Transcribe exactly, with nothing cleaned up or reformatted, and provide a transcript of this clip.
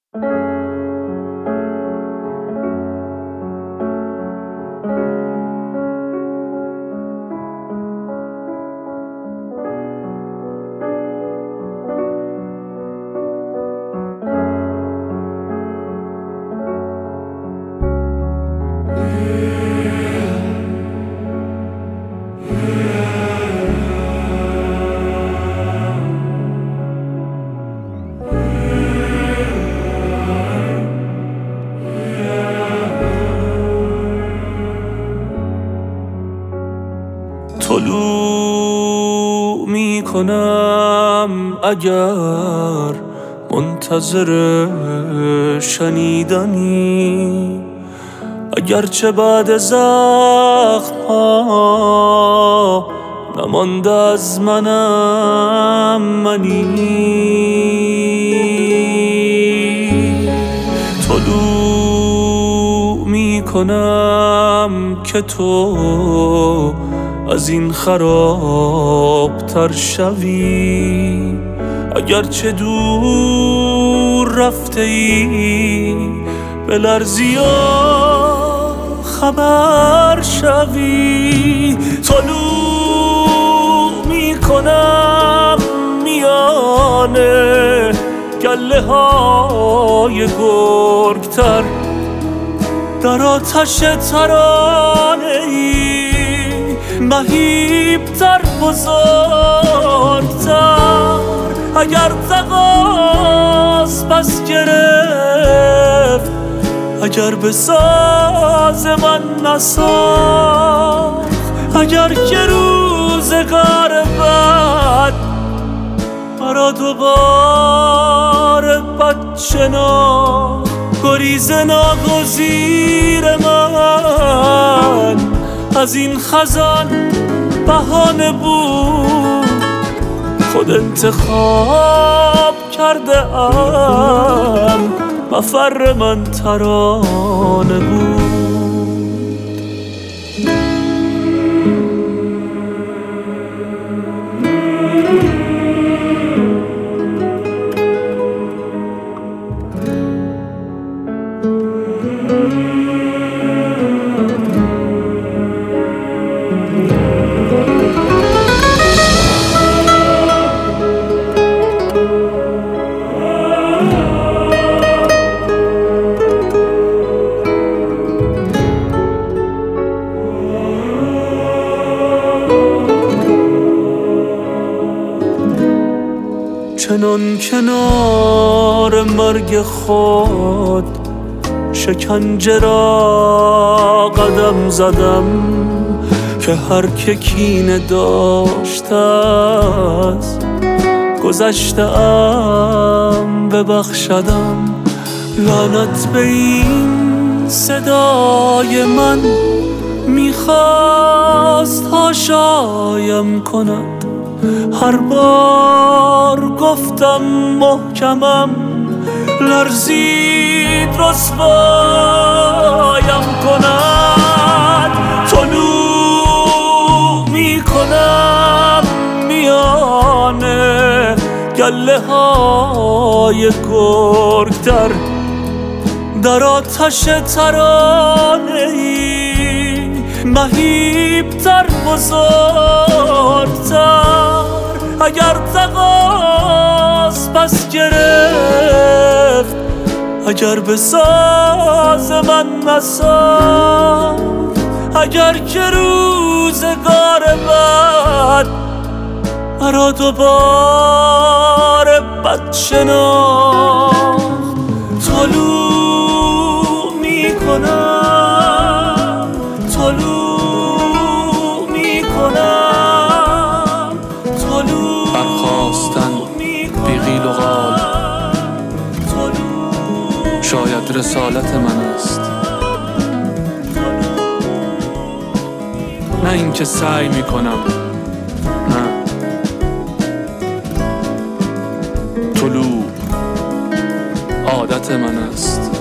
طلوع می کنم اگر منتظر شنیدنی، اگرچه بعد زخم ها نمانده از منم منی. طلوع می کنم که تو از این خراب تر شوی، اگرچه دور رفته ای به لرزی و خبر شوی. طلوع می کنم میانه گله های گرگتر، در آتش ترانه ای مهیبتر بزرگتر. اگر تقاص پس گرفت، اگر به ساز من نساخت، اگر که روزگار بد مرا دوباره بد شناخت، گریز ناگزیر من از این خزان بهانه بود. خود انتخاب کرده ام، مفر من ترانه بود. چنان کنار مرگ خود شکنجه را قدم زدم، که هر که کینه داشته از گذشته ام ببخشدم. لعنت به این صدای من میخواست حاشایم کند، هر بار گفتم محکمم لرزید رسوایم کند. طلوع می کنم میانه گله های گرگتر، در آتش ترانه ای مهیبتر بزرگتر. اگر تقاص پس گرفت، اگر به ساز من نساخت، اگر که روزگار بد مرا دوباره بد شناخت. طلوع می کنم، طلوع می کنم، طلوع برخاستن بی قیل و قال شاید رسالت من است، نه اینکه سعی می کنم. نه، طلوع عادت من است.